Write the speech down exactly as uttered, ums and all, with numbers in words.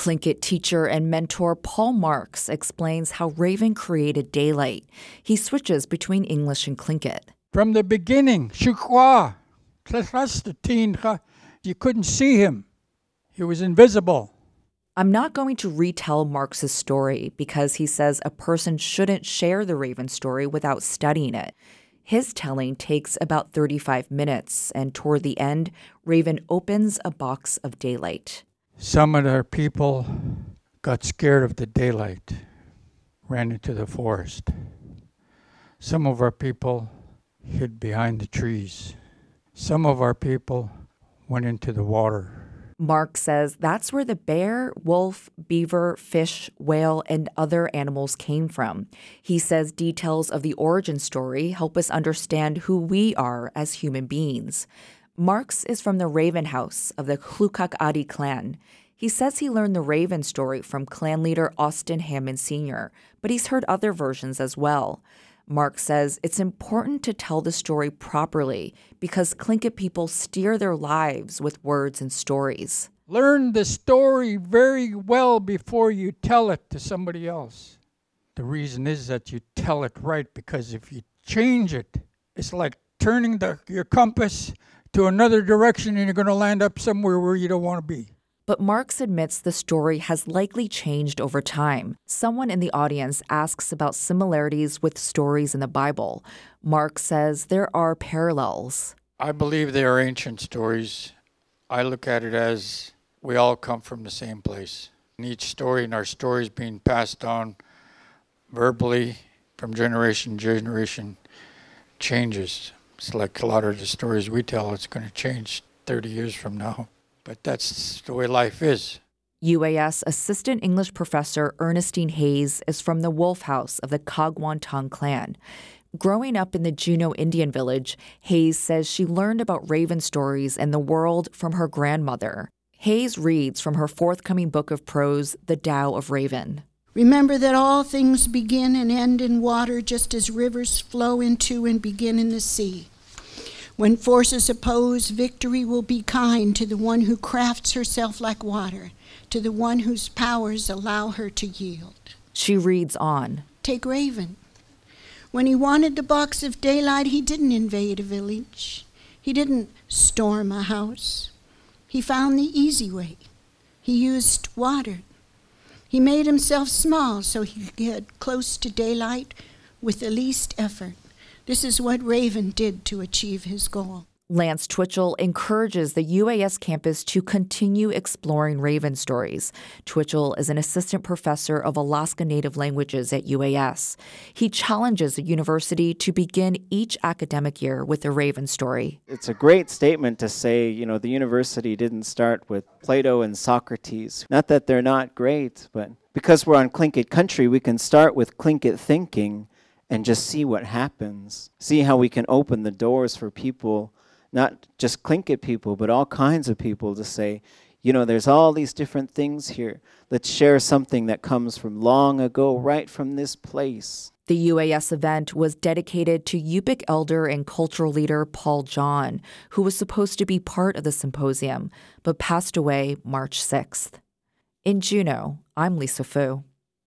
Tlingit teacher and mentor Paul Marks explains how Raven created daylight. He switches between English and Tlingit. From the beginning, Shukwa, you couldn't see him. He was invisible. I'm not going to retell Marks's story because he says a person shouldn't share the Raven story without studying it. His telling takes about thirty-five minutes, and toward the end, Raven opens a box of daylight. Some of our people got scared of the daylight, ran into the forest. Some of our people hid behind the trees. Some of our people went into the water. Mark says that's where the bear, wolf, beaver, fish, whale, and other animals came from. He says details of the origin story help us understand who we are as human beings. Marks is from the Raven House of the Hlukak-Adi clan. He says he learned the Raven story from clan leader Austin Hammond Senior, but he's heard other versions as well. Mark says it's important to tell the story properly because Tlingit people steer their lives with words and stories. Learn the story very well before you tell it to somebody else. The reason is that you tell it right, because if you change it, it's like turning the, your compass to another direction and you're going to land up somewhere where you don't want to be. But Marks admits the story has likely changed over time. Someone in the audience asks about similarities with stories in the Bible. Marks says there are parallels. I believe they are ancient stories. I look at it as we all come from the same place. And each story in our stories being passed on verbally from generation to generation changes. It's like a lot of the stories we tell, it's going to change thirty years from now. But that's the way life is. U A S Assistant English Professor Ernestine Hayes is from the Wolf House of the Kagwantung clan. Growing up in the Juneau Indian village, Hayes says she learned about Raven stories and the world from her grandmother. Hayes reads from her forthcoming book of prose, The Tao of Raven. Remember that all things begin and end in water, just as rivers flow into and begin in the sea. When forces oppose, victory will be kind to the one who crafts herself like water, to the one whose powers allow her to yield. She reads on. Take Raven. When he wanted the box of daylight, he didn't invade a village. He didn't storm a house. He found the easy way. He used water. He made himself small so he could get close to daylight with the least effort. This is what Raven did to achieve his goal. Lance Twitchell encourages the U A S campus to continue exploring Raven stories. Twitchell is an assistant professor of Alaska Native languages at U A S. He challenges the university to begin each academic year with a Raven story. It's a great statement to say, you know, the university didn't start with Plato and Socrates. Not that they're not great, but because we're on Tlingit country, we can start with Tlingit thinking and just see what happens. See how we can open the doors for people, not just Tlingit people, but all kinds of people, to say, you know, there's all these different things here. Let's share something that comes from long ago, right from this place. The U A S event was dedicated to Yupik elder and cultural leader Paul John, who was supposed to be part of the symposium, but passed away March sixth. In Juneau, I'm Lisa Fu.